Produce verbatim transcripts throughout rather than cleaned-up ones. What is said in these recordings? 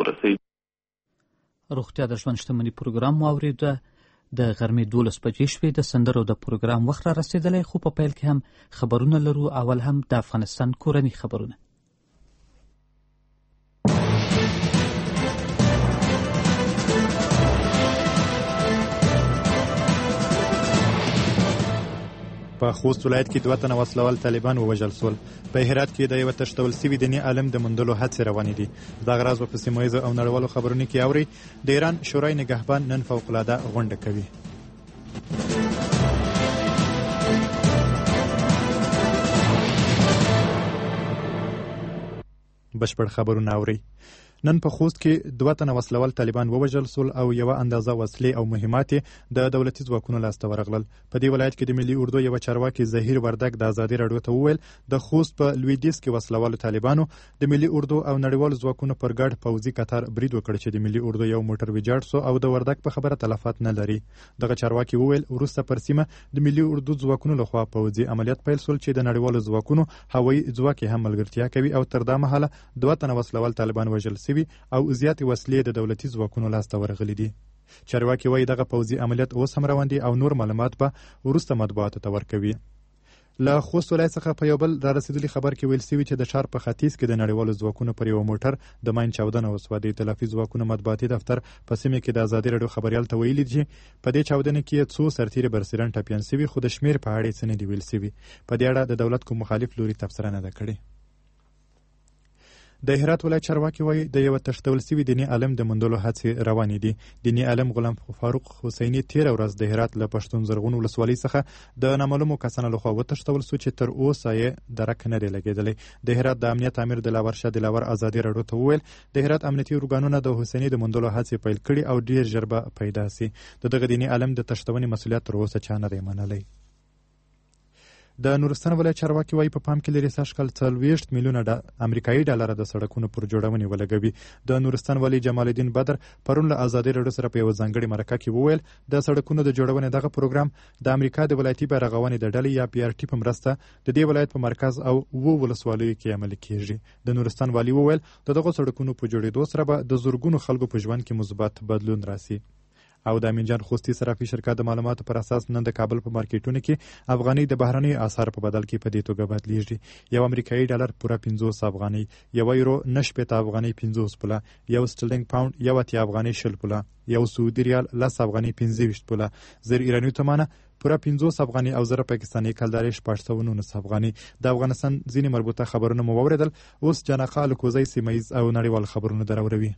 لاسرسي. روغتیا د ژوند شتمني پروګرام واورېده. د غرمې دولس بجې شوې. د سندرو د پروګرام وخت را رسېدلی، خو په پیل کې هم خبرونه لرو. اول هم د افغانستان کورني خبرونه. په خوست ولایت کې دوه تنه وسلوال طالبان ووژل شول. په هرات کې د یوه تښتول سوي دیني عالم د موندلو هڅې روانې دي. دغه راز به په سیمه ییزو او نړیوالو خبرونو کې اورئ. د ایران شورای نګهبان نن فوق‌العاده غونډه کوي. بشپړ خبرونه اورئ. نن په خوست کې دوه تنه وسلوال طالبان ووژل شول او یوه اندازه وسلې او مهمات د دولتي ځواکونو لاسته ورغلل. په دې ولایت کې د ملي اردو یوه چارواکي ظهیر وردګ د ازادي راډیو ته وویل د خوست په لویدیځ کې وسلوالو طالبانو د ملي اردو او نړیوالو ځواکونو پر ګډ پوځي قطار برید وکړ چې د ملي اردو یو موټر ویجاړ شو او د وردګ په خبره تلفات نه لري. دغه چارواکي وویل وروسته پر سیمه د ملي اردو ځواکونو لخوا پوځي عملیات پیل شول چې د نړیوالو ځواکونو هوایي ځواک هم ملګرتیا کوي او تر دا مهاله دوه تنه وسلوال طالبان وژل شوي او زیاتې وسلې د دولتي ځواکونو لاسته ورغلي دي. چارواکي وایي دغه پوځي عملیات اوس هم روان دي او نور معلومات به وروسته مطبوعاتو ته ورکوي. له خوست ولایت څخه په یو بل را رسېدلي خبر کې ویل شوي چې د ښار په ختیځ کې د نړیوالو ځواکونو پر یو موټر د ماین چاودنه وسوه. د ائتلافي ځواکونو مطبوعاتي دفتر په سیمه کې د ازادي راډیو خبریال ته ویلي چې په دې چاودنه کې څو سرتیري برسېرن ټپیان شوي، خو د شمېر په اړه څه نه دي ویل شوي. په دې اړه د دولت کوم مخالف لوري تبصره نه ده کړې. د هرات ولایت چارواکي وایي د یوه تښتول سوي دیني عالم د موندلو هڅې روانې دي. دیني عالم غلام فاروق حسیني تېره ورځ د هرات له پښتون زرغون ولسوالۍ څخه د نامعلومو کسانو لخوا وتښتول سو چې تر اوسه یې درک نه دی لګېدلی. د هرات د امنیت امیر دلاور شاه دلاور ازادي راډیو ته وویل د هرات امنیتي ارګانونه د حسیني د موندلو هڅې پیل کړي او ډېر ژر به پیدا سي. د دغه دیني عالم د تښتونې مسؤلیت تر اوسه چا نه دی منلی. د نورستان ولایت چارواکي وایي په پام کې لري سږ کال څلوېښت میلیونه امریکایي ډالره د سړکونو پر جوړونې ولګوي. د نورستان والي جمال الدین بدر پرون له ازادي راډیو سره په یوه ځانګړې مرکه کې وویل د سړکونو د جوړونې دغه پروګرام د امریکا د ولایتي بیارغونې د ډلې یا پی ار ټي په مرسته د دې ولایت په مرکز او اوو ولسوالیو کې عملي کیږي. د نورستان والي وویل د دغو سړکونو په جوړېدو سره به د زرګونو خلکو په ژوند کې مثبت بدلون راسي. او د امینجان خوستي صرافي شرکت د معلوماتو پر اساس نن د کابل په مارکیټونو کې افغاني د بهرنیو اسعارو په بدل کې په دې توګه بدلیږي. یو امریکایي ډالر پوره پنځوس افغاني، یو یورو نه شپېته افغاني پنځوس پوله، یو سټرلینګ پاوند یو اتیا افغاني شل پوله، یو سعودي ریال لس افغاني پنځه ویشت پوله، زر ایراني تومانه پوره پنځوس افغاني او زر پاکستاني کلدارې شپږ سوه نولس افغاني. د افغانستان ځینې مربوطه خبرونه مو واورېدل. اوس جانقه الکوزی سیمه ییز او نړیوال خبرونه دراوروي.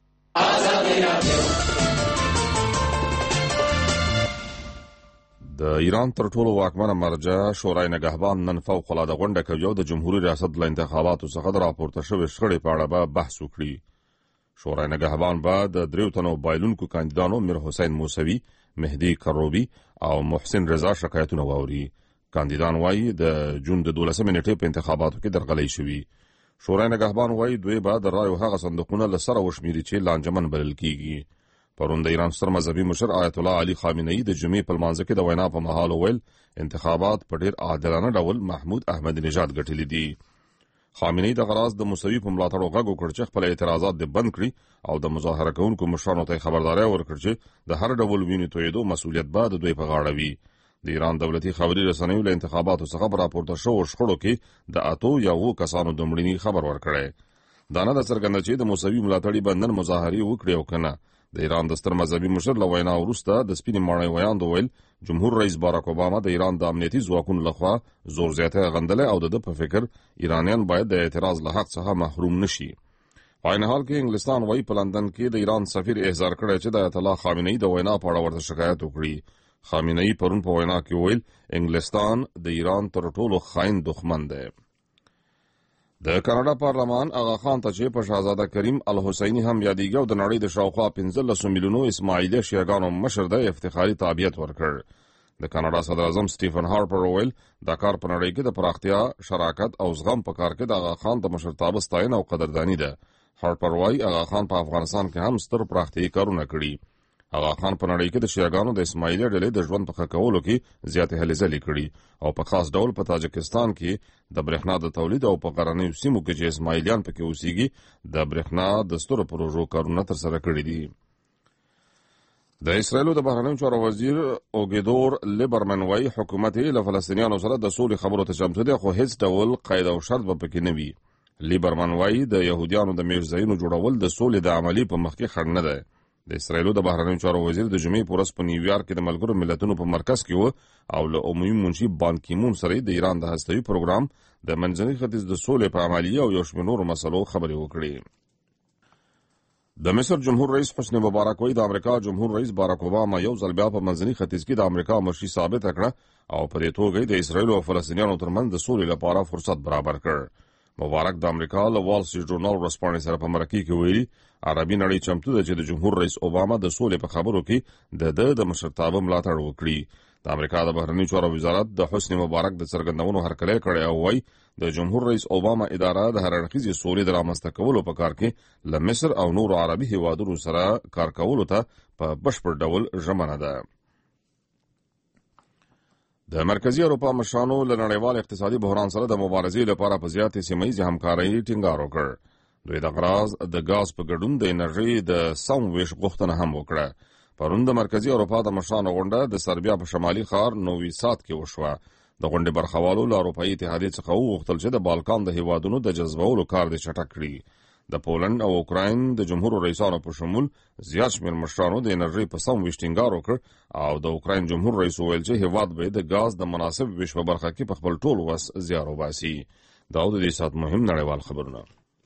د ایران تر ټولو واکمنه مرجع شورای نګهبان نن فوق‌العاده غونډه کوي او د جمهوریت ریاست له انتخاباتو څخه د راپورته شوې شخړې په اړه به بحث وکړي. شورای نګهبان به د دریو تنو بایلونکو کاندیدانو میر حسین موسوي، مهدي کروبي او محسن رضا شکایتونه واوري. کاندیدان وایي د جون د دولسمې نیټې په انتخاباتو کې درغلۍ شوي. شورای نګهبان وایي دوی به د رایو هغه صندوقونه له سره وشمېري چې لانجمن بلل کیږي. پرون د ایران ستر مذهبي مشر آیت الله علي خامنه‌ای د جمعې په لمانځه کې د وینا په مهال وویل انتخابات په ډېر عادلانه ډول محمود احمدي نژاد ګټلي دي. خامنه‌ای دغه راز د موسوي په ملاتړ غږ وکړ چې خپل اعتراضات دې بند کړي او د مظاهره کوونکو مشرانو ته خبرداری ورکړ چې د هر ډول وینې تویېدو مسؤلیت به د دوی په غاړه وي. د ایران دولتي خبري رسنیو له انتخاباتو څخه راپورته شوو شخړو کې د اتو یا اوو کسانو د مړینې خبر ورکړی. دا نه ده څرګنده چې د موسوي ملاتړي به نن مظاهرې وکړي او که نه. د ایران د ستر مذهبي مشر له وینا وروسته د سپینې ماڼۍ ویاند وویل جمهور رئیس باراک اوباما د ایران د امنیتي ځواکونو لخوا زور زیاتی غندلی او د ده په فکر ایرانیان باید د اعتراض له حق څخه محروم نشي. په عین حال کې انګلستان وایي په لندن کې د ایران سفیر احضار کړی چې د آیت الله خامنه‌ای د وینا په اړه ورته شکایت وکړي. خامنه‌ای پرون په وینا کې وویل انګلستان د ایران تر ټولو خاین دښمن دی. د کاناډا پارلمان اغا خان ته چې په شاهزاده کریم الحسیني هم یادېږي او د نړۍ د شاوخوا پنځلسو میلیونو اسماعیلي شیعهګانو مشر دی افتخاري تابعیت ورکړ. د کاناډا صدر اعظم سټیفن هارپر وویل دا کار په نړۍ کې د پراختیا، شراکت او زغم په کار کې د اغا خان د مشرتابه ستاینه او قدرداني ده. هارپر وایي اغا خان په افغانستان کې هم ستر پراختیایي کارونه کړي. اغا خان په نړۍ کې د شیعاګانو د اسماعیلي ډلې د ژوند په ښه کولو کې زیاتې هلې ځلې کړي او په خاص ډول په تاجکستان کې د برېښنا د تولید او په غرنیو سیمو کې چې اسماعیلیان پکې اوسېږي د برېښنا د سترو پروژو کارونه ترسره کړي دي. د اسرایلو د بهرنیو چارو وزیر اوګیدور لیبرمن وايي حکومت یې له فلسطینیانو سره د سولې خبرو ته چمتو دی، خو هیڅ ډول قید او شرط به پکې نه وي. لیبرمن وايي د یهودیانو د میشت ځایونو جوړول د سولې د عملي په مخ کې خنډ نه دی. د اسرایلو د بهرنیو چارو وزیر د جمعې په ورځ په نیویارک کې د ملګرو ملتونو په مرکز کې و او له عمومي منشي بان کی مون سره د ایران د هستوي پروګرام د منځني ختیځ د سولې په عملیه او یو شمېر نورو مسلو خبرې وکړې. د مصر جمهور رئیس حسنی مبارک وایي د امریکا جمهور رئیس باراک اوباما یو ځل بیا په منځني ختیځ کې د امریکا مشري ثابته کړه او په دې توګه د اسرایل او فلسطینیانو ترمنځ د سولې لپاره فرصت برابر کړ. مبارک د امریکا له وال سټریټ ژورنال ورځپاڼې سره په مرکه کې ویلي عربي نړۍ چمتو ده چې د جمهور رئیس اوباما د سولې په خبرو کې د ده د مشرتابه ملاتړ وکړي. د امریکا د بهرنیو چارو وزارت د حسنی مبارک د څرګندونو هرکلی کړی او وایي د جمهور رئیس اوباما اداره د هر اړخیزې سولې د رامنځته کولو په کار کې له مصر او نورو عربي هیوادونو سره کار کولو ته په بشپړ ډول ژمنه ده. د مرکزي اروپا مشرانو له نړیوال اقتصادي بحران سره د مبارزې لپاره په زیاتې سیمه ییزې همکارۍ ټینګار وکړ. دوی د غراز د غاز په ګډون د انرژۍ د سم ویش غوښتنه هم وکړه. پرون د مرکزي اروپا د مشرانو غونډه د سربیا په شمالي ښار نووي ساد کې وشوه. د غونډې برخوالو له اروپایي اتحادیې څخه وغوښتل چې د بالکان د هیوادونو د جذبولو کار دې چټک کړي. د پولند او اوکراین د جمهور رئیسانو په شمول زیات شمېر مشرانو د انرژۍ په سم ویش ټینګار وکړ او د اوکراین جمهور رئیس وویل چې هیواد به د غاز د مناسب ویش په برخه کې په خپل ټول وس زیار وباسي. دا د دې سات مهم نړیوال خبرونه.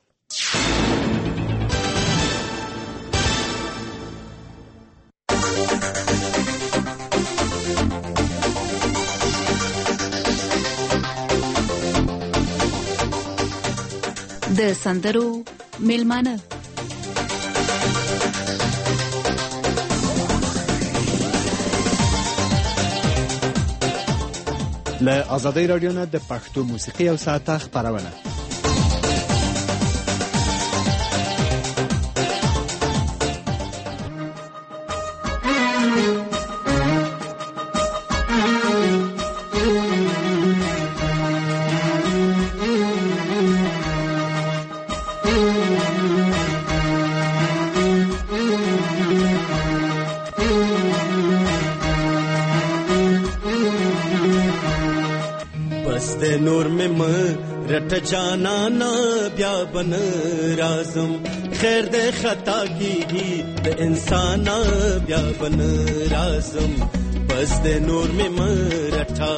د سندرو میلمانه له آزادۍ راډیو نه د پښتو موسیقي او ساعته خبرونه. رټ جانا نا بیا بن رازم خیر د خطا کیږي د انسان بیا بن رازم بس د نور می مرټا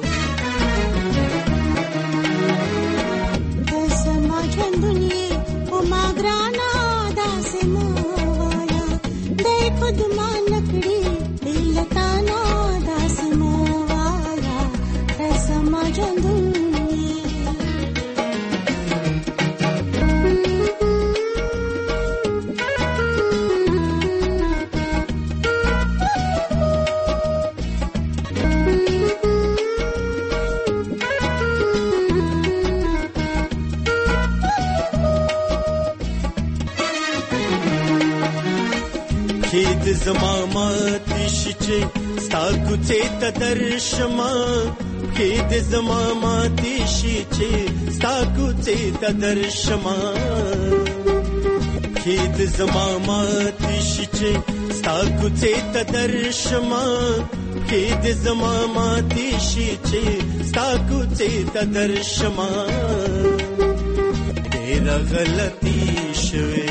د سماج دنیا او ماګرانا داسم وایا د خود مان کړي دلتانا داسم وایا د سماج دنیا زما ماتی شچه ستا کوڅې ته درشما کې د زما ماتی شچه ستا کوڅې ته درشما کې د زما ماتی شچه ستا کوڅې ته درشما کې د زما ماتی شچه ستا کوڅې ته درشما ډېر غلطي شوه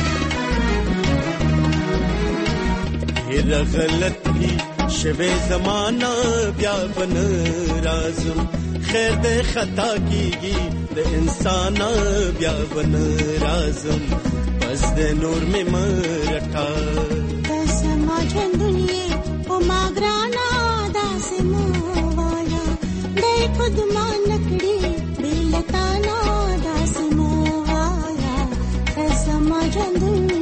غلطی شوه زمانہ بیا بن رازم خیر د خطا کیږي د انسان بیا بن رازم بس د نور می مرټا د سماج دنیا او ماګرانا داسم وایا د خود مان کړي دلتانا داسم وایا د سماج دنیا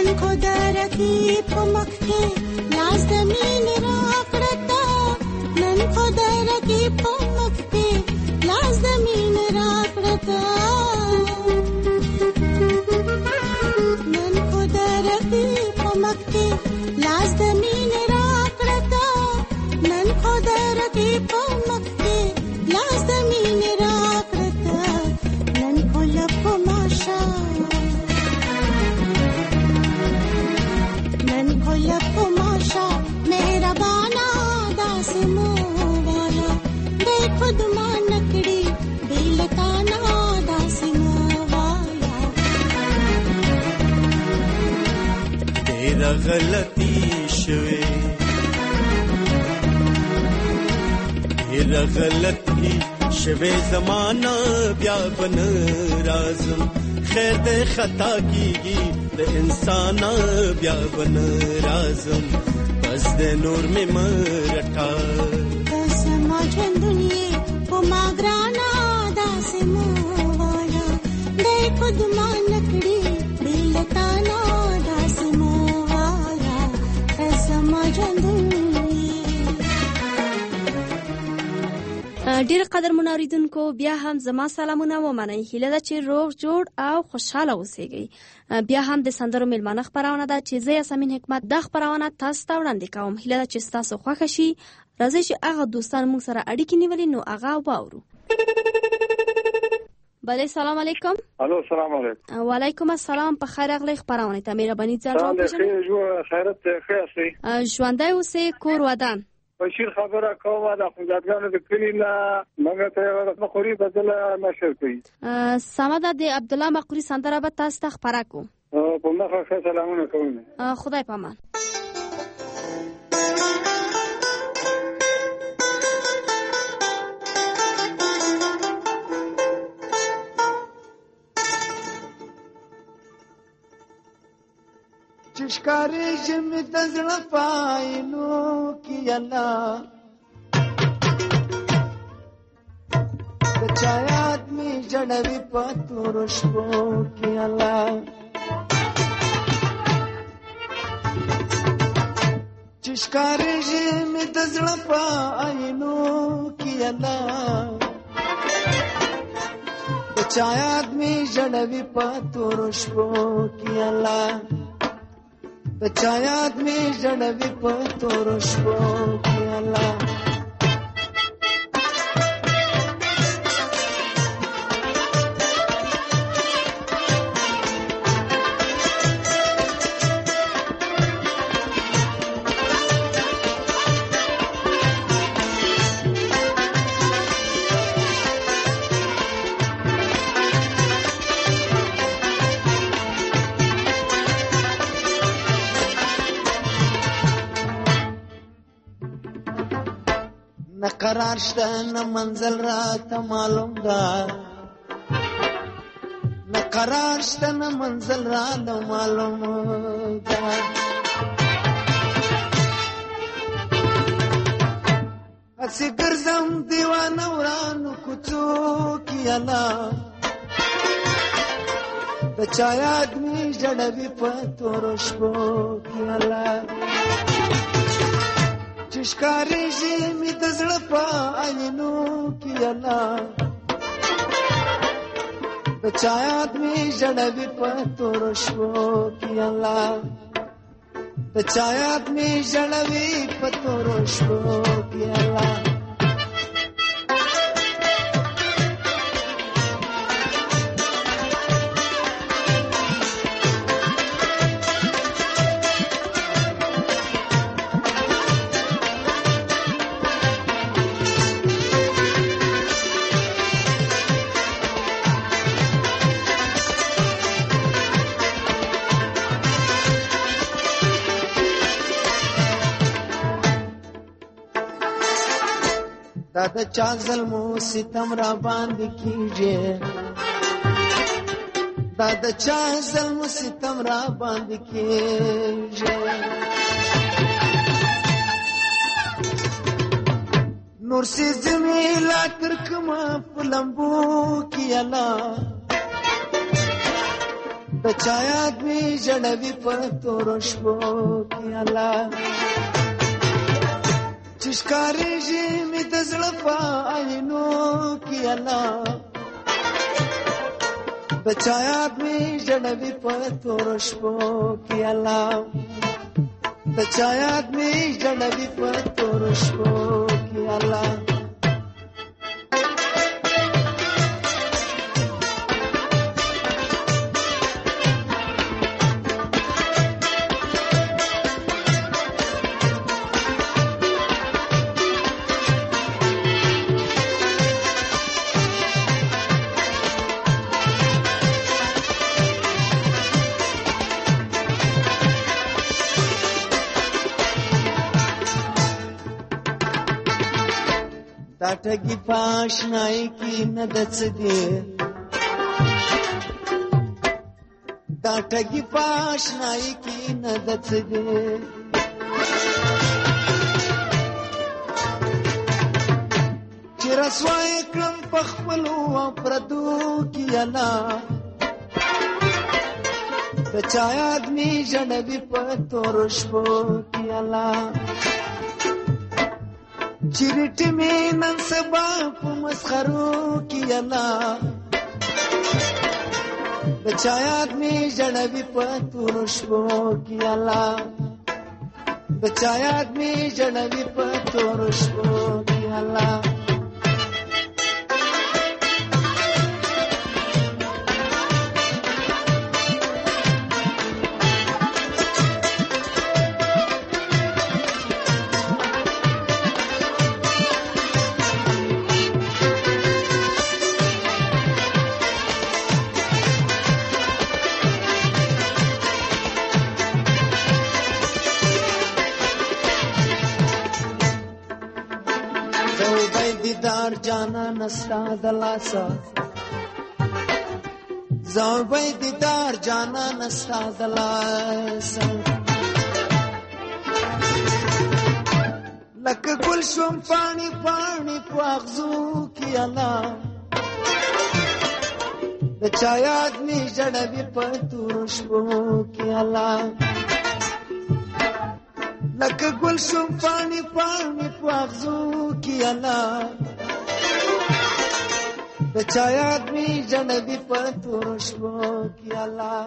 په مخ کې لاس د مين را کړتا نن ډیره غلطي شوې ډیره غلطي شوې زمانہ بیا بن رازم خیر دې خطا کیږي د انسان بیا بن رازم بس دې نور مې مرټا سما ژوندونی په ما ګرانا داسې مو وایا دې خود ما نکړي بلتا نا داسې مو وایا سما ژوندونی. ډیر قدر منوریدونکو بیا هم زما سلامونه ومنئ. هیله ده چې روغ جوړ او خوشحاله اوسئ. بیا هم د سندرو میلمانه خپرونه ده چې زه یاسمین حکمت د خپرونه تاسو ته وړاندې کوم. هیله ده چې تاسو خوښ شي. راځئ چې هغه دوستان موږ سره اړیکې نیولې نو هغه واورو. بله سلام علیکم. الو سلام علیکم. وعلیکم السلام. په خیر راغلی خپرونه ته مهرباني ځان راوپېژنئ. خیرت ښه یاستئ؟ ژوندی اوسئ کور ودان. بشیر خبره کومه د خدادګانو د کلی نه موږ ته یو مخوري بدله نشر کوي. سمه ده د عبد الله مقری سندره به تاسو ته خبره کو. په مخه ښه سلامونه کوم. خدای پامان. چشکاری جمی تزل پاینو کی اللہ بچایا آدمی جڑوی پاتو رشبو کی اللہ چشکاری جمی تزل پاینو کی اللہ بچایا آدمی جڑوی پاتو رشبو کی اللہ بچایا آدمی جڑوی پتور شبو کی اللہ قرار شته نه منزل را ته معلوم ده نه قرار شته نه منزل را ته معلوم ده اسی ګرځم دیوانه ورانو کوڅو کې الله بچایا آدمی جړوي په تور شپو کې الله چشکاری جی می دزړ په عینو کې الله بچایا آدمی جړوي په تور شپو کې الله بچایا آدمی جړوي په تور شپو کې الله دا د چا ظلمو ستم را باندې کیږي دا د چا ظلمو ستم را باندې کیږي نور سي زميلا تر کما پلمبو کی الله بچا آدمی جړوي په تور شپو کی الله چشکاری جی می دزړ په عینو کې الله بچایا آدمی جړوي په تور شپو کې الله بچایا آدمی جړوي په تور شپو کې الله دا ټګي پاشنای کی نه دڅ دی دا ټګي پاشنای کی نه دڅ دی چې رسوای کړم پخپلو پردو کی انا بچا آدمی جنبی پتورش بو کی اللہ چیرٹی میں ننسبا پو مسخرو کی اللہ بچا آدمی جنبی پتورش بو کی اللہ بچا آدمی جنبی پتورش بو کی اللہ जाना नस्ता दलासा ज़ौबे दीदार जाना नस्ता दलासा लक गुलशुम पानी पानी पागजू की अला बचाया आदमी जड़बी पतुरुशबो की अला लक गुलशुम पानी पानी पागजू की अला बचाया आदमी जन्नती पतुरुशबो की अल्लाह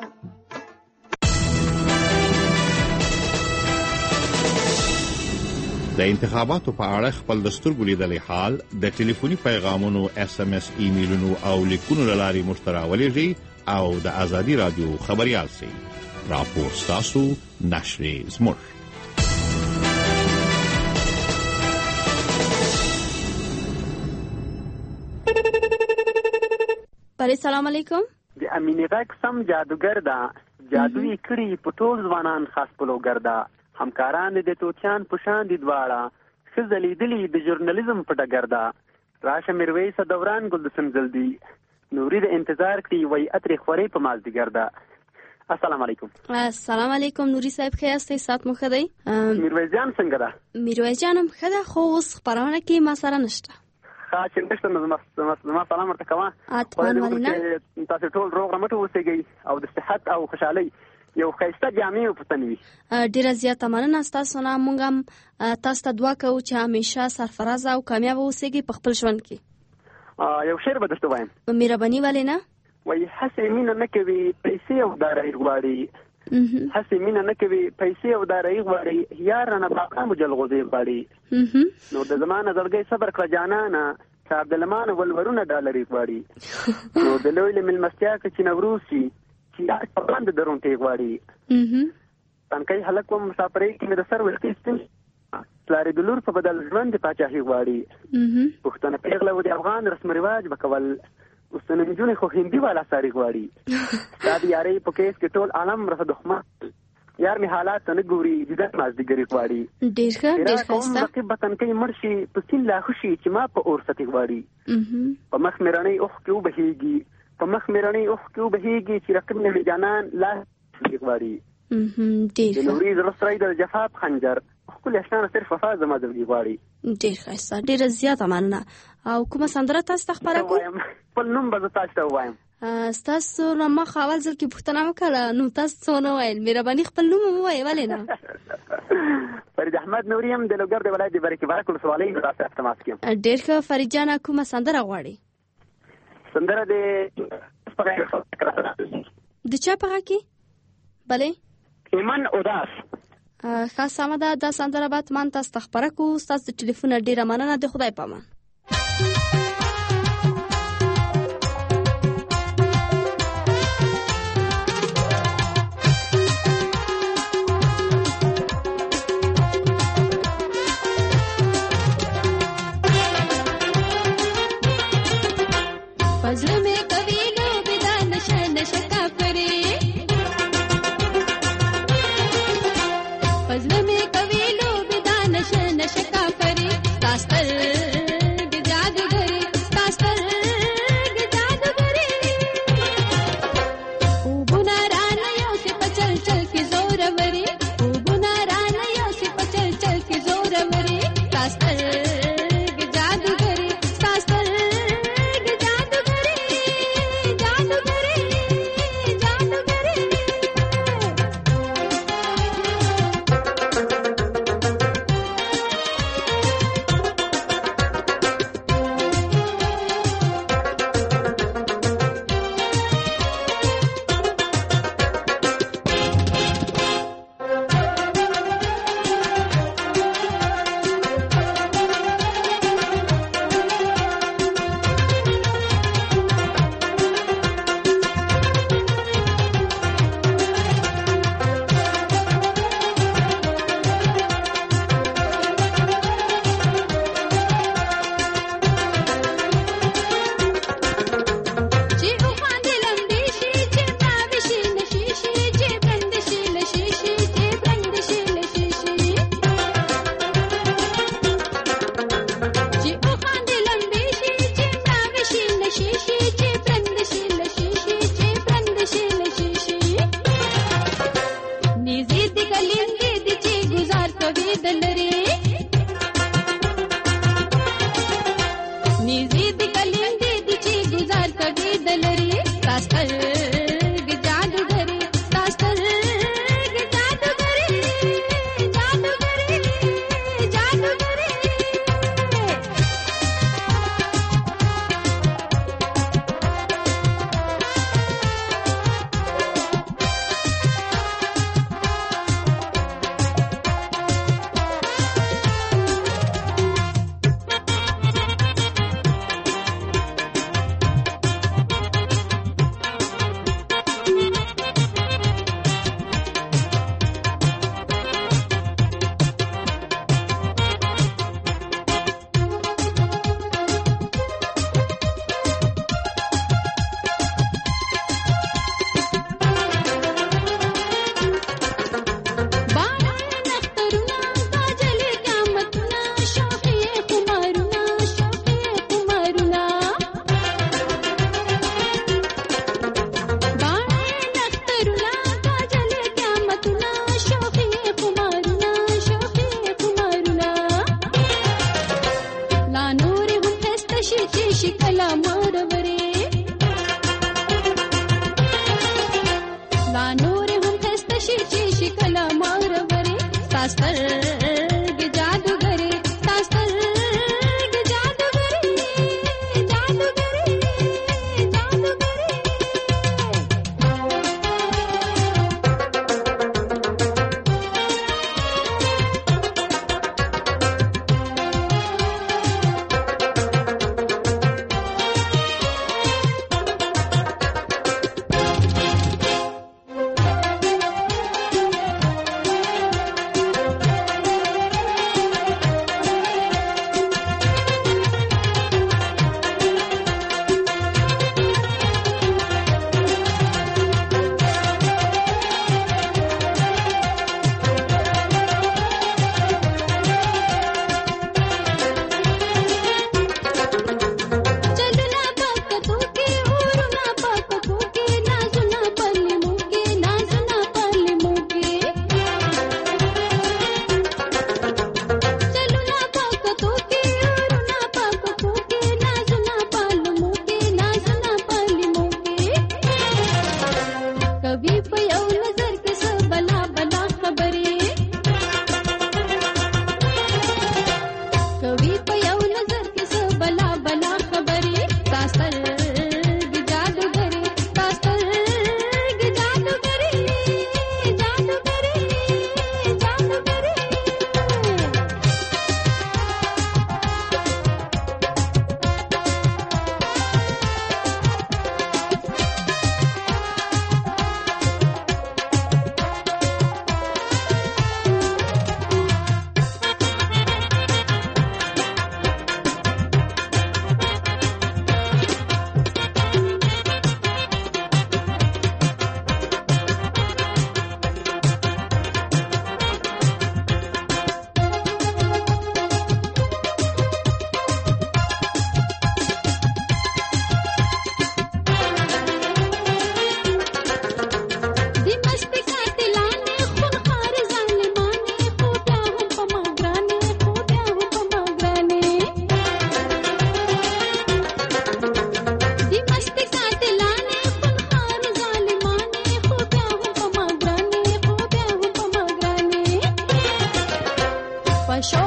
د انتخاباتو په اړه خپل دستور ګلیدلې حال د ټلیفوني پیغامونو اس ام اس ایمیلونو او لیکونو لاري مشتراولېږي او د ازادي رادیو خبريال سي راپور تاسو نشر زمر بله سلام علیکم د امینه غږ سم جادوګر دا جادویي کړي په ټول ځوانان خاص پلوګر دا همکاران د توچان په شان دي دواړه ښه ځلیدلي د ژورنالیزم په ډګر دا راشه میرویس دوران ګل د سنځلدي نوري د انتظار کړي وای اترې خوري په مازدیګر دا السلام علیکم السلام علیکم نوري صاحب ښه یاستئ سات مو ښه دی میرویس جان څنګه ده میرویس جانم ښه ده خو اوس خپرونه کې ما سره نشته ښه چې نشته نو زما سلام ورته کوه تاسو ټول روغ رمټ اوسئ او د صحت او خوشحالۍ یو ښایسته جامع وپوښتنې وي ډېره زیاته مننه ستاسو نه موږ هم تاسو ته دعا کوو چې همیشه سرفراز او کامیاب اوسئ په خپل ژوند کې یو شعر به درته وایم مهرباني ولې نه وایي هسې مینه نه کوي پیسې او دارایي غواړي هسې مینه نه کوي پیسې او دارایي غواړي یار رانه باقامو جلغوزې غواړي نو د زما نه زړګی صبر کړه جانانه که عبدالمان ولورونه ډالري غواړي نو د لوی له مېلمستیا که چې نوروز شي چې یا باندې درونټې غواړي تنکۍ هلک وم مسافرۍ کې مې د سر وختې ستن پلارې د لور په بدل ژوند د پاچاهي غواړي پښتانه پیغله و د افغان رسم رواج به کول اوس د نجونې خو هندي والا ساري غواړي ستا د یارۍ په کیس کې ټول عالم رسه دښمن یار مې حالات ته نه ګوري دیدن مازدیګري غواړي ډېر ښه ډېر ښایسته رقیب به تنکۍ مړ شي په سیند لا خوشي چې ما په اور سطې غواړي په مخ مې رڼۍ اوښکې وبهېږي په مخ مې رڼۍ اوښکې وبهېږي چې رقیب نه مې جانان لا غواړي ډېر د نوري زړه سری د جفا خنجر ښکلې اشنا صرف وفا زما زړګي غواړي ډېر ښایسته ډېره زیاته مننه او کومه سندره تاسو ته خپره کړو خپل نوم به زه تاسو ته ووایم ستاسو نه مخ اول ځل کې پوښتنه وکړه نو تاسو څه ونه ویل مهرباني خپل نوم ووایئ ولې نه فرید احمد نوري یم د لوګر د ولایت د برکې برک ولسوالۍ راسه تماس کیم ډېر ښه فرید جانه کومه سندره غواړئ سندره د د چا په غږ کې بلې ایمان اوداس ښه سمه ده دا سندره باید من تاسو ته خپره کړو ستاسو د ټلیفون ډېره مننه د خدای په امان फजल में कभी लो बिदा नशा नशा का करे फजल में कभी लो बिदा नशा नशा का करे दास्तर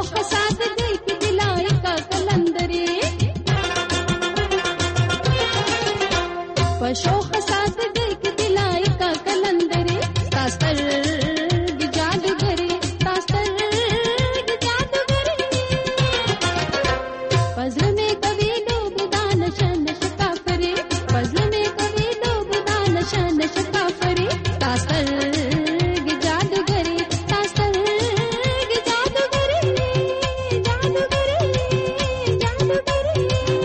शौक साथ देख दिलाए का कलंदरे शौक साथ देख दिलाए का कलंदरे तास्तर जादूगरे तास्तर जादूगरे फजल में कभी डूबदान शन शकाफरे फजल में कभी डूबदान शन शकाफरे तास्तर जादूगरे तास्तर जादूगरे जादूगरे जादूगरे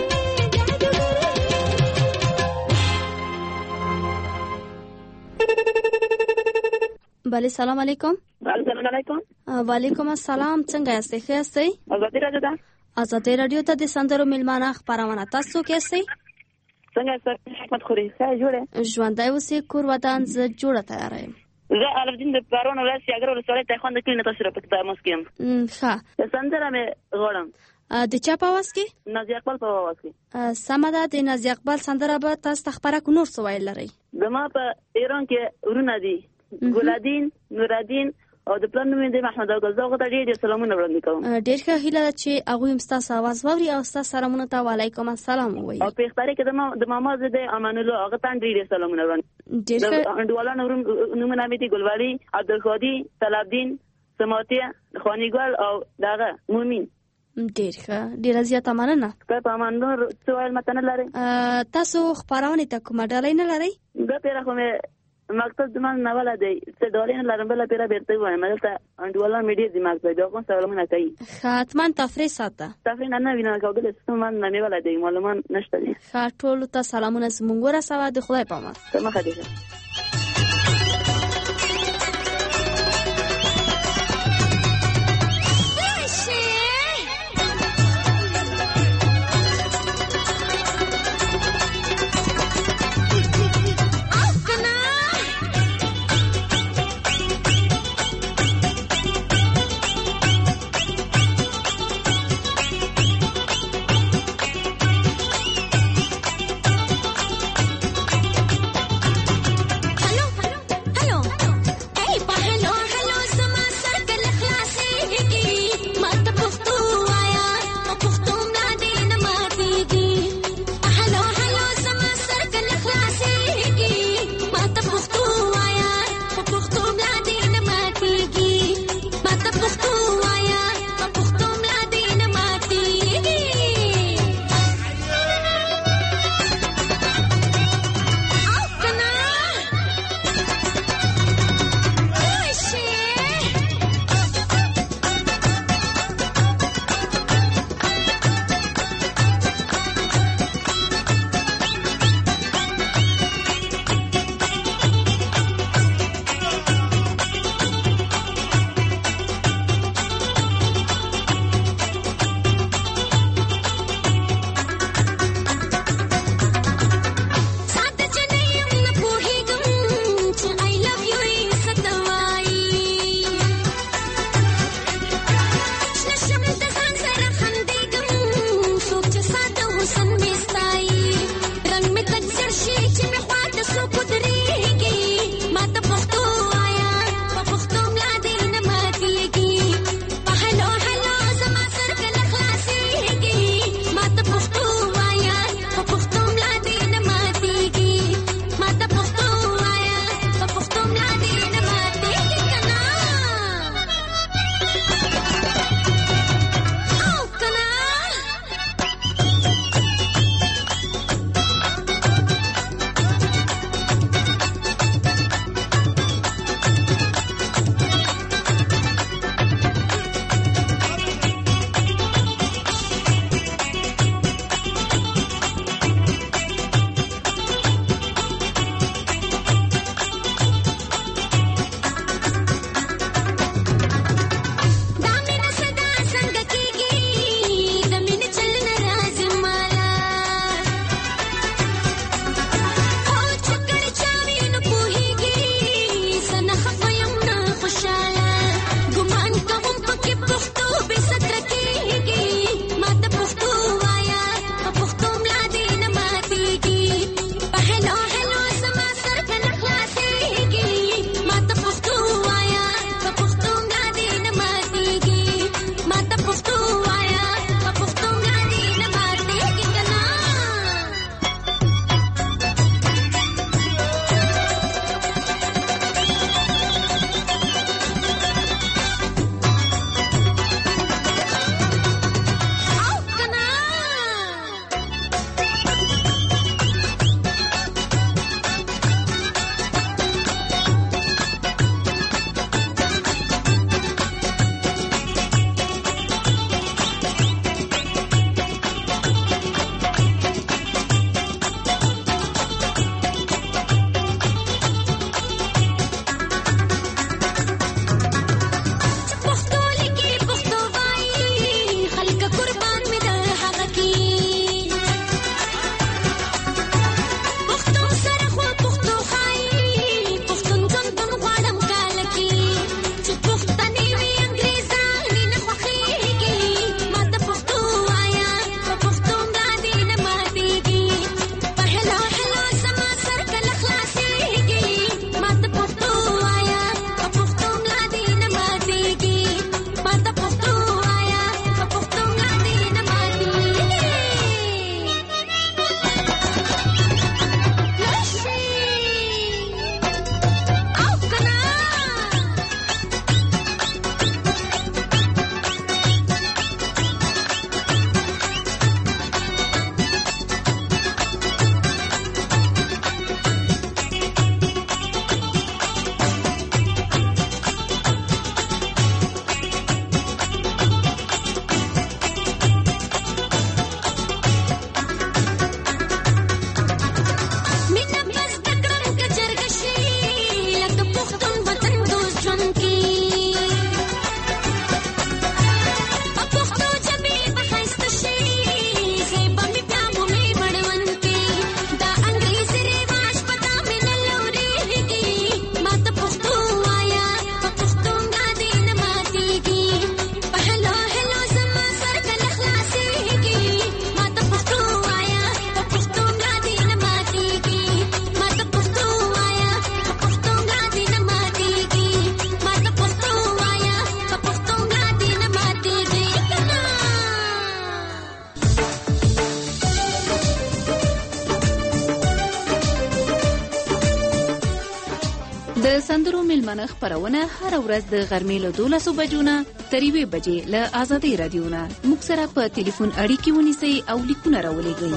بله سلام علیکم. سلام علیکم. وعلیکم السلام. څنګه یاست؟ ښه یاستئ؟ ازادي راډیو ده. ازادي راډیو ته د سندرو میلمانه خبرونه تاسو کې یاستئ؟ څنګه یاست؟ حکمت خوري. ښه جوړه. ژوندۍ اوسې کور ودان ز جوړه تیار یم. زه الفدین د پرون ولس یاګر ولسوالۍ ته خوند کړی نه تاسو را پکې تاسو کېم. ښه. سندره مې غواړم. د چا په واس کې؟ نازي اقبال په واس کې. سمه ده. د نازي اقبال سندره به تاسو ته خبره کو نور څه ویل لري؟ زما په ایران کې ورونه دي. ګلادین، نورادین او د پلان نوم دی محمد اغا. زه غوښتل ډېر سلامونه وړاندې کوم. ډېر ښه هیله ده چې هغه هم ستاسو आवाज واوري او ستاسو سلامونه ته وعلیکم السلام وایي. او په اختیار کې د ما د ماما زده امان الله هغه ته ډېر سلامونه وړاندې. ډېر ښه. انډوالانو نومونه مې دي ګلوالي، عبدالخادي، طلبدین، سماتیه، خوانیګل او دغه مومن. ډېر ښه. ډېره زیاته مننه. که په امان نور څه ویل ماته نه لرئ؟ تاسو خپرونې ته کومه ډالۍ نه لرئ؟ دا پیره خو مې مقصد زمان نه ولا دی څه ډالۍ نه لرم. بله پیره بیرته وایم دلته انډوالان مې ډېر دماغ دی بیا کوم سوالونه کوي. حتما تفریح ساته. تفریح نه نه وینم کوګل ستومان نه مې ولا دی معلومان نشته دي. ښه ټولو ته سلامونه زموږ ورسوه. د خدای په امان. ته مخه دې میلمانه خپرونه هر ورځ د غرمې له دولسو بجو نه تر یوې بجې له آزادۍ رادیو نه موږ سره په ټلیفون اړیکې ونیسئ او لیکونه راولېږئ.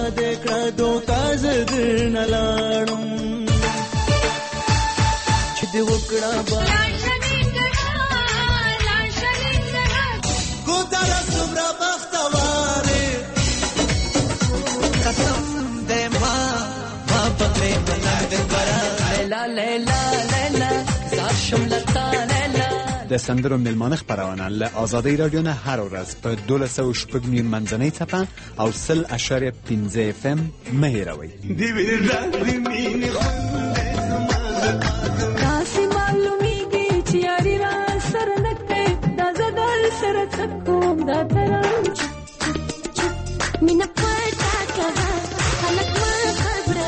د سندرو میلمانه خپرونه له آزادۍ رادیو نه هر ورځ په دولس سوه شپږ نیم منځنۍ څپه او سل اشاریه پنځه اف ام مه هېروئ. داسې معلومیږي چې یاري را سره نږدې دا زه در سره څه کوم دا ترم مینه پټه کړه خلک مه خبره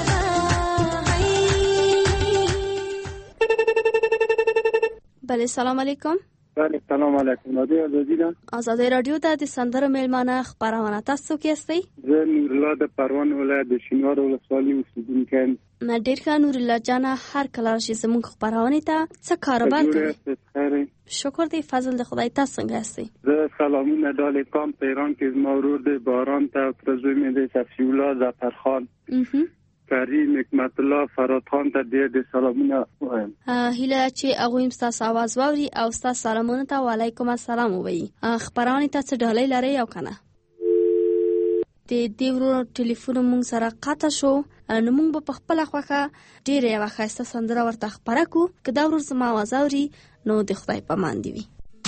بله سلام علیکم. بله سلام علیکم. نادی آزادی ده. آزادی رادیو ده د سندرو میلمانه خپرونه. تاسو څوک یاستئ؟ زه نورالله د پروان ولایت د شینوار ولسوالۍ اوسیدونکی یم. ډېر ښه نورالله جانه، هر کله راشي زموږ خپرونې ته څه کاروبار کوئ؟ شکر دی فضل د خدای. تاسو څنګه یاستئ؟ زه سلامونه ډالې کوم په ایران کې زما ورور دی باران ته او تر زوی مې دی صفي الله ظفرخان کریم حکمت الله فراد خان ته ډېر ډېر سلامونه وایم. هیله چې هغوی هم ستاسو آواز واوري او ستاسو سلامونه ته وعلیکم السلام ووایي. خپرونې ته څه ډالۍ لرئ او که نه؟ د دې ورور ټلیفون مونږ سره قطع شو، نو مونږ به په خپله خوښه ډېره یوه ښایسته سندره ورته خپره کړو. که دا ورور زما آواز اوري نو د خدای په امان دې وي.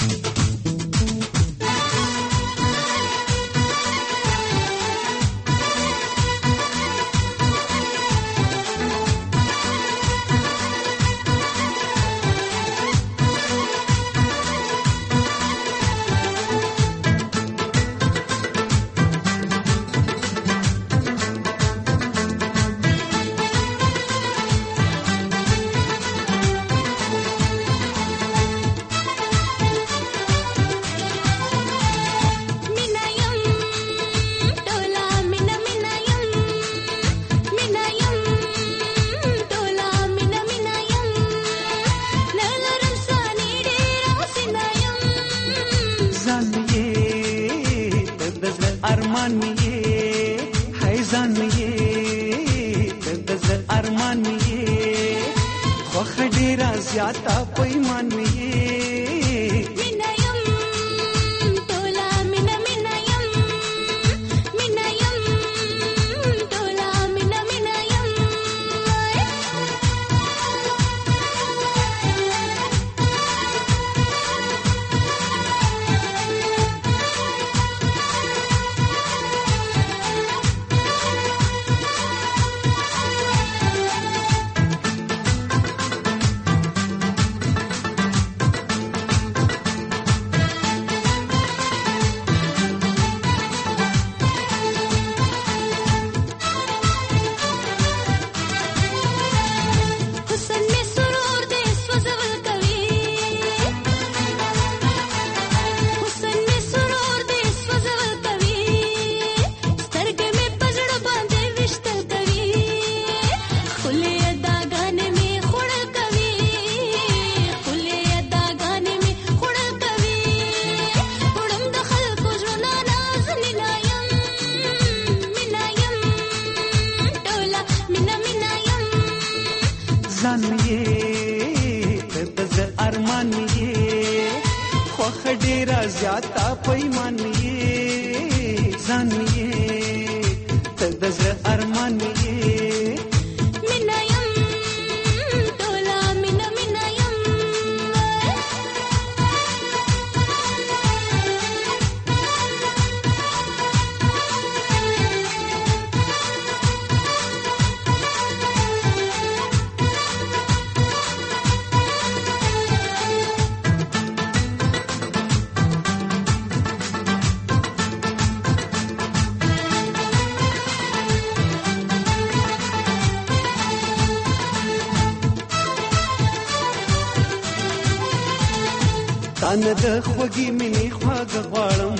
تانه د خوږی مینې خواږه غواړم،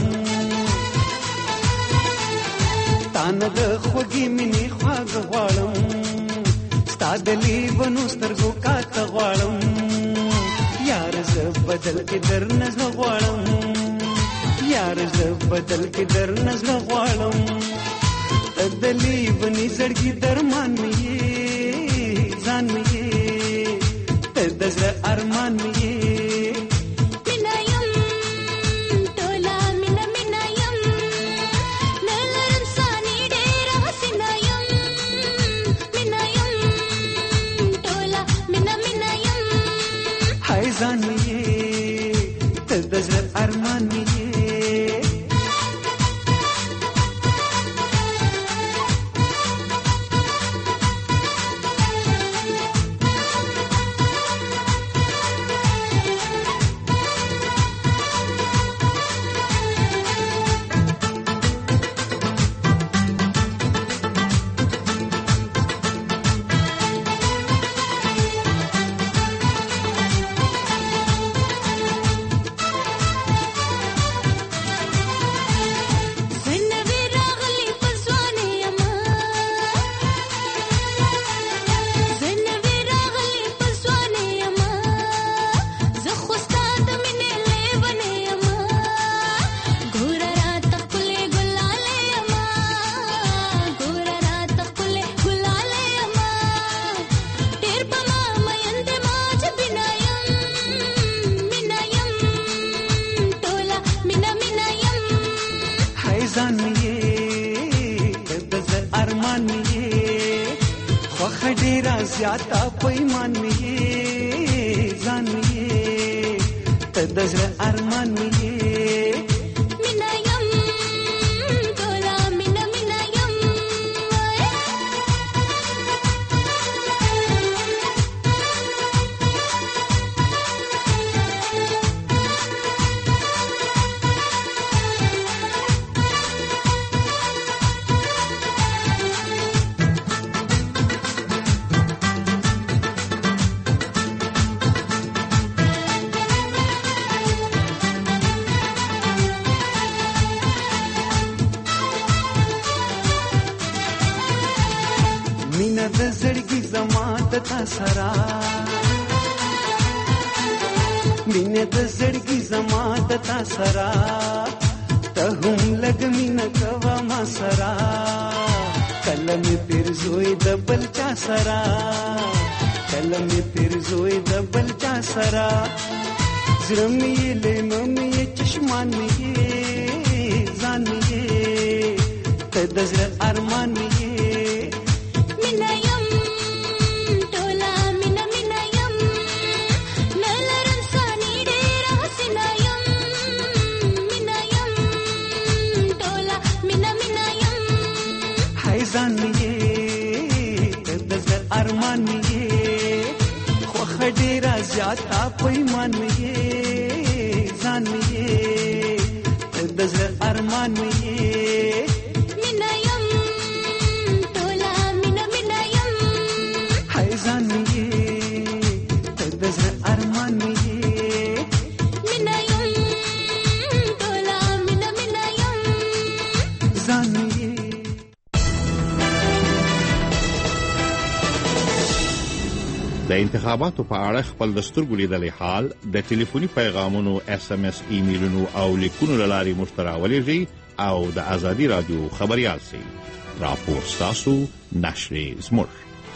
تانه د خوږی مینې خواږه غواړم، ستا د لیبنو سترګو کاته غواړم. زه بدل کې در نزله غواړم یار زه بدل کې در نزله غواړم تدلی بني زړګي درمان مې ځان مې تدزر ارمان مې ځان مې تدزر ارمان مې زیاتا پیمان مې ځان مې تدزر ارمان مې مینا یم ټولا مینا مینا یم سرا مینه د زړګي زما د تا سرا ته هم لګ مینه کوا ما سرا کلم پیر زوی د بل چا سرا کلم پیر زوی د بل چا سرا زړمې له مې چشمان مې ځان مې ته د زړه ارمان مې ځان مې تدزر ارمان مې خو خډيرا زیاتا پیمان مې ځان مې تدزر ارمان مې مینا یم ټولا مینا مینا یم هاي ځان مې تدزر ارمان مې مینا یم ټولا مینا مینا یم ځان مې د انتخاباتو په اړه خپل د سترګو لیدلې حال د ټلیفوني پیغامونو اس ام اس ایمیلونو او لیکونو لاري مشتراولېږي او د ازادي رادیو خبريال سي راپور تاسو نشر زمر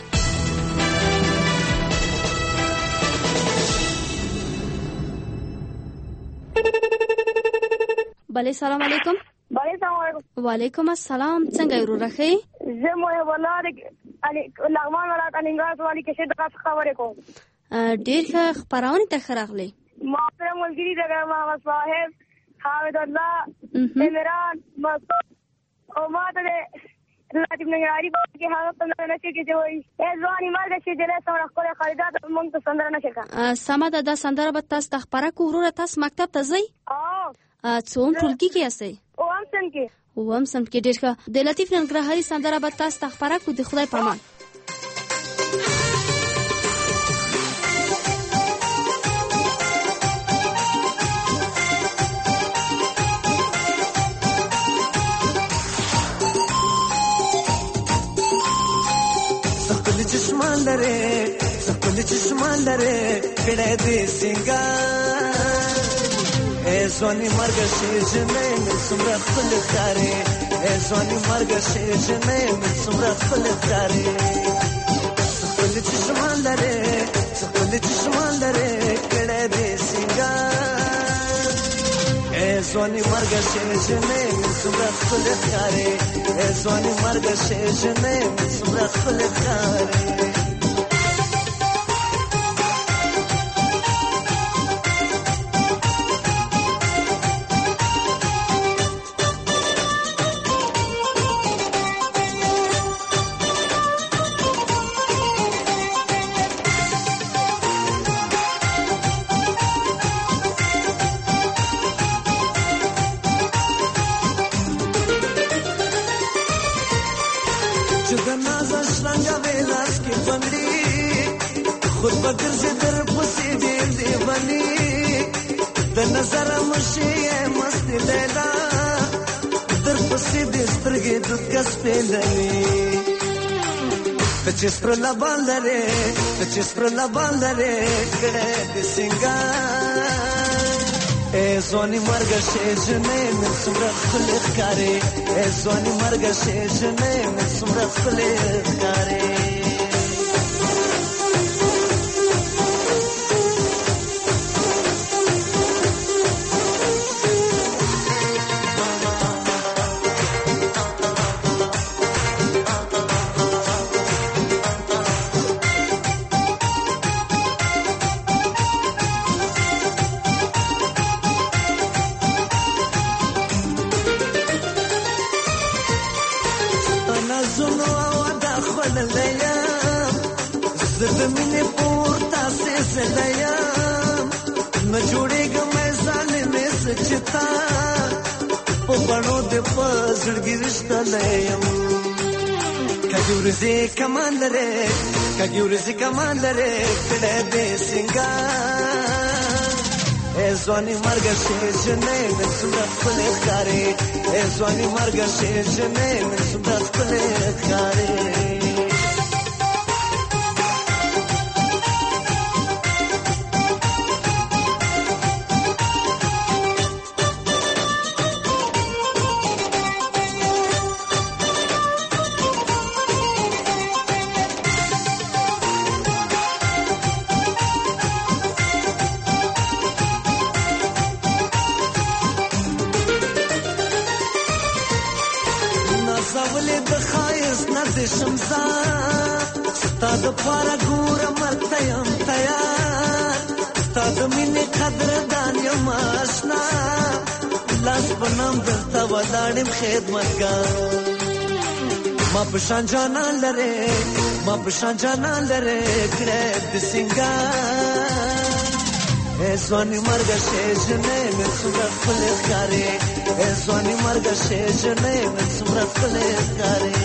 بله سلام علیکم. بله سلام علیکم. وعلیکم السلام. څنګه یې ورخه؟ زه مو ولادت علي لغمان ولایت انګاز والی کې څه دغه خبرې کوم. ډېر ښه خبرونه ته خراغلي. محترم ملګری دغه محمد صاحب حامد الله عمران مسعود او ماته لاتیم نګاری کې هغه څنګه نشي کې جوړي ځواني مرګ شي دله سره خپل خریدات مونږ ته سندره نشي کا. سمه ده سندره به تاسو ته خبره کوو تاسو مکتب ته ځئ؟ اه څوم ټولګي کې یاستئ؟ اوم سم کې. اوم سم کې ډېر ښه. د لطیف ننګرهاري سندره به تاسو ته خبره کوو. د خدای په امان. سخل چشمان لره سخل چشمان لري کړه دې سنگار اے ځواني مرګ شي جنې مې څومره خپل ښکارې اے ځواني مرګ شي جنې مې څومره خپل ښکارې خپل چشمان لري خپل چشمان لري کړه دې سنگار اے ځواني مرګ شي جنې مې څومره خپل ښکارې اے ځواني مرګ شي جنې مې څومره خپل ښکارې خود بگرزی در پسی دیر دیوانی در نظر مشی مست لیلا در پسی دیسترگی دود کس پیلنی تچیس پر لبان لره تچیس پر لبان لره کڑه دی سنگار اے زوانی مرگ شیجنه من سمرخ خلق کاری اے زوانی مرگ شیجنه من سمرخ خلق کاری زمینه پورتا سے زلیام نہ جوڑے گا میں ظالمے سچتا او بڑو دے پزړګي رشتہ لیم کجورزي کمان لره کجورزي کمان لره کړه دې سنگار اے ځواني مرګ شي جنې مې څومره خپل ښکارې اے ځواني مرګ شي جنې مې څومره خپل ښکارې شمزا ستاد پارا ګور مرتیم تیار ستاد مینه قدر دان یم آشنا لاس پنام دلتا ولاړم خدمتګار ما پشان جانا لره ما پشان جانا لره کړه د سنگار اے ځواني مرګ شي جنې مې څومره خپل ښکارې اے ځواني مرګ شي جنې مې څومره خپل ښکارې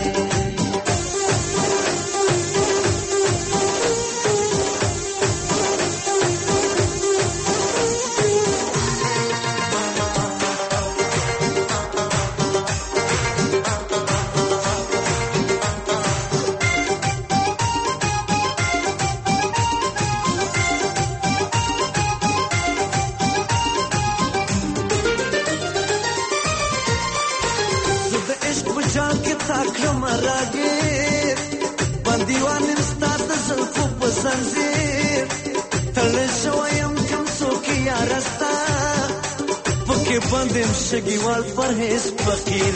بندم شګیوال پرهیز فقیر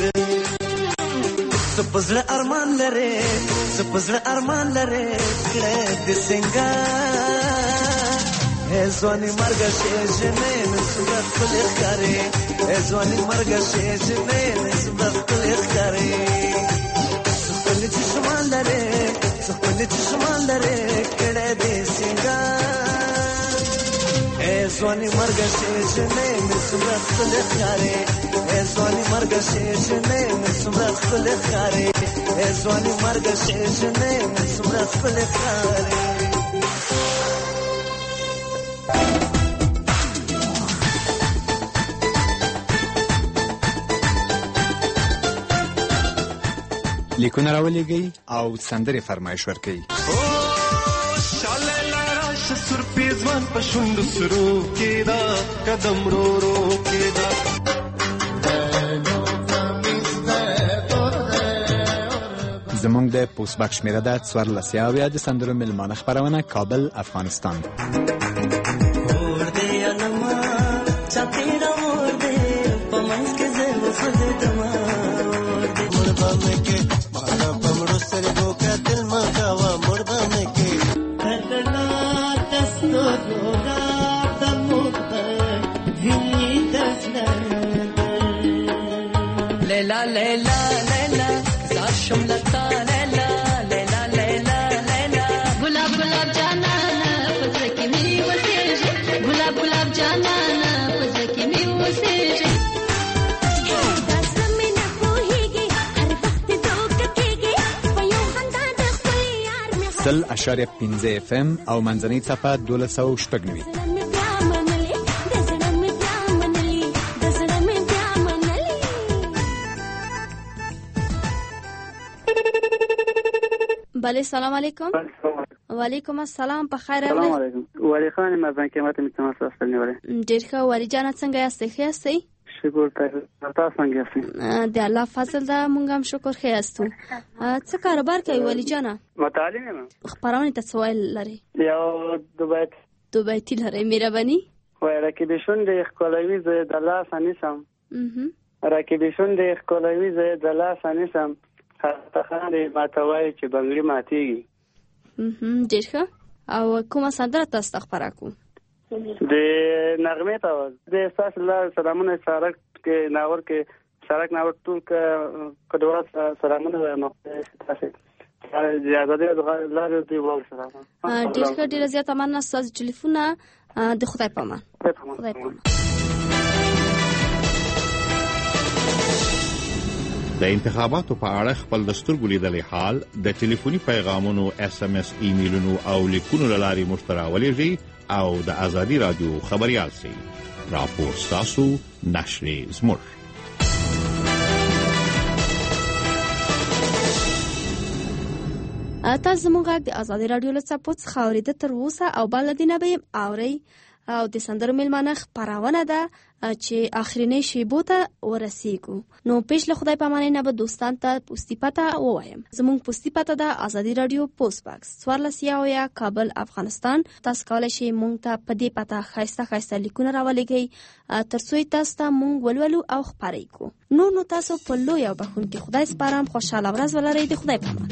سپزړه ارمان لره سپزړه ارمان لره کړه د سنگار اے ځواني مرګ شي جنې مې څومره خپل ښکارې اے ځواني مرګ شي جنې مې څومره خپل ښکارې خپل چشمان لره خپل چشمان لره کړه د سنگار اے ځواني مرګ شي جنې مې څومره خپل ښکارې اے ځواني مرګ شي جنې مې څومره خپل ښکارې اے ځواني مرګ شي جنې مې څومره خپل ښکارې لیکونه راولېږئ او سندرې فرمایش ورکړئ. او شاله لرا سر پیزوان په شونډو سرو کې دا قدم رو رو کې دا زمونږ د پوسټ باکس شمیره ده څوارلس یاویا د سندرو میلمانه خپرونه کابل افغانستان. لیلا لیلا لیلا زار شملتا لیلا لیلا لیلا لیلا گلاب گلاب جانانا پزکی می وسیږي گلاب گلاب جانانا پزکی می وسیږي سل اشاریه پنځه اف ام او منځنۍ څپه دولس سوه شپږ نوي. بله سلام علیکم. و علیکم السلام. په خیر راغلی. سلام علیکم. ولی خان مزن قیمت می تماس واستل نیوله. ډیر ښه. ولی جان څنګه یاست؟ ښه یاستئ؟ شکر تاسو څنګه یاستئ؟ د الله فضل ده مونږ هم شکر ښه یاستو. څه کاروبار کوي ولی جان؟ متعلم یم. خبرونه ته سوال لري. یو دوبای دوبای لري مهرباني. وای رکیب شونډې ښکلوي زه د الله سنیسم. اه. رکیب شونډې ښکلوي زه د الله سنیسم. تخانه ماتوي چې بنگړي ماتيږي. هم ډیر ښه. او کومه سندره تاسو خبره کو؟ د نغمه ته د احساس الله سلامونه سارک کې ناور کې سارک ناور ټول کې کډوات سلامونه وایم تاسو. زیاده د الله دې وال سلام. ډیر ښه. ډیر زیات مننه ستاسو ټلیفون د خدای پامان. خدای پامان. د انتخاباتو په اړه خپل دستور لیدلې حال د ټلیفوني پیغامونو اس ام اس ایمیلونو او لیکونو لاري مشتراولېږي او د ازادي رادیو خبريال سي راپور تاسو نشري زمر. تاسو موږ د ازادي رادیو له چاپوت خاورې د تر اوسه او بلدینه به اوري او د سندرو میلمانه خبرونه ده چې اخرینی شیبو ته ورسیږو. نو پیش له خدای پامانه نه به دوستان ته پوسټی پته وایم. زموږ پوسټی پته ده ازادي رادیو پوسټ باکس څوارلس یاویا کابل افغانستان. تاسو کولای شئ مونږ ته په دې پته خایسته خایسته لیکونه راولېږئ ترڅو تاسو ته مونږ ولولو او خبرې کو. نو نو تاسو په لوی او بخونکي خدای سپارم. خوشاله ورځ ولرئ. د خدای پامان.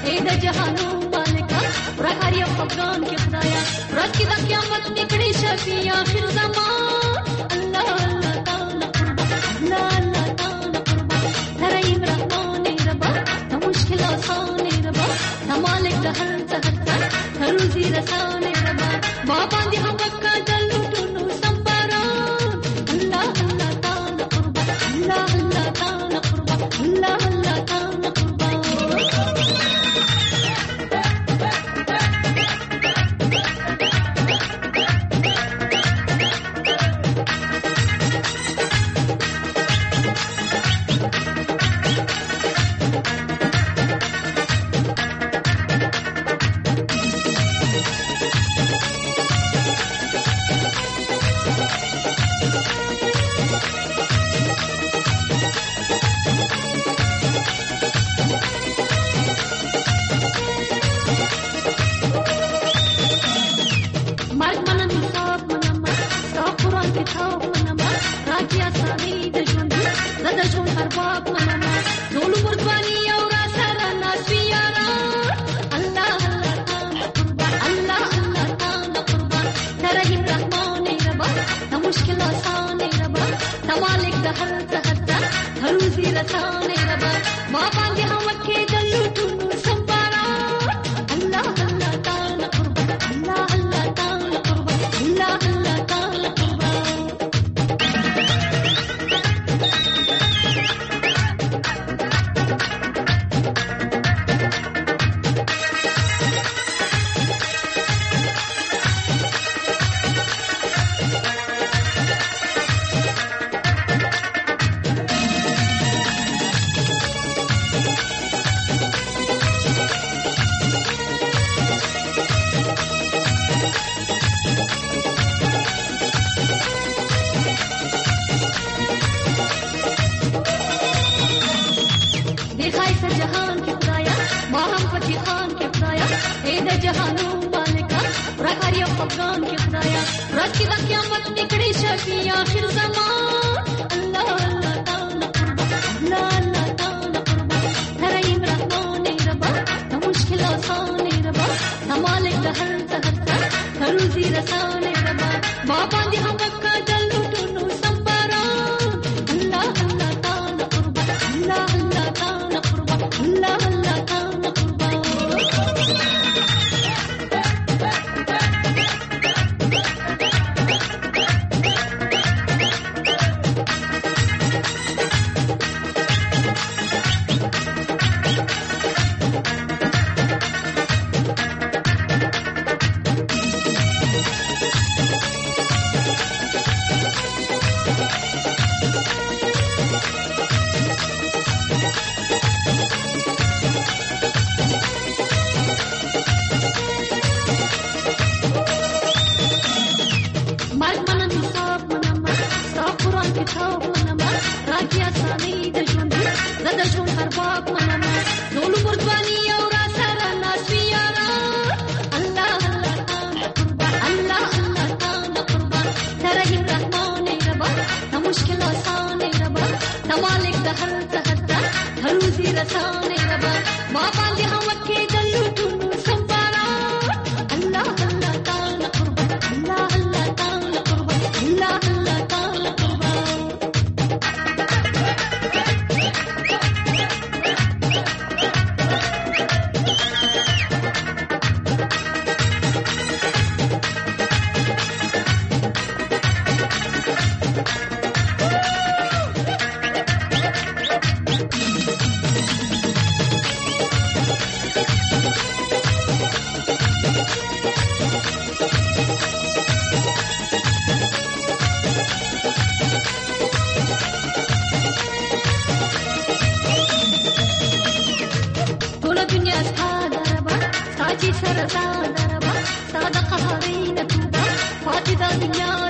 اے د جهانو مالکا رهر یو افغان کې خدایا راکې د قیامت نکړې شفیع اخر زمان الله الله تعالی قربان لا الله تعالی قربان تریم رحمان ربا ته مشکل آسان ربا ته مالک د هر څه ته روزي رسان ربا ما باندې هم وکړه د لوټونو سمبارا الله الله تعالی قربان الله الله تعالی قربان الله الله تعالی قربان سره ساده ربا ساده قهرین توبه فاتدا دنیا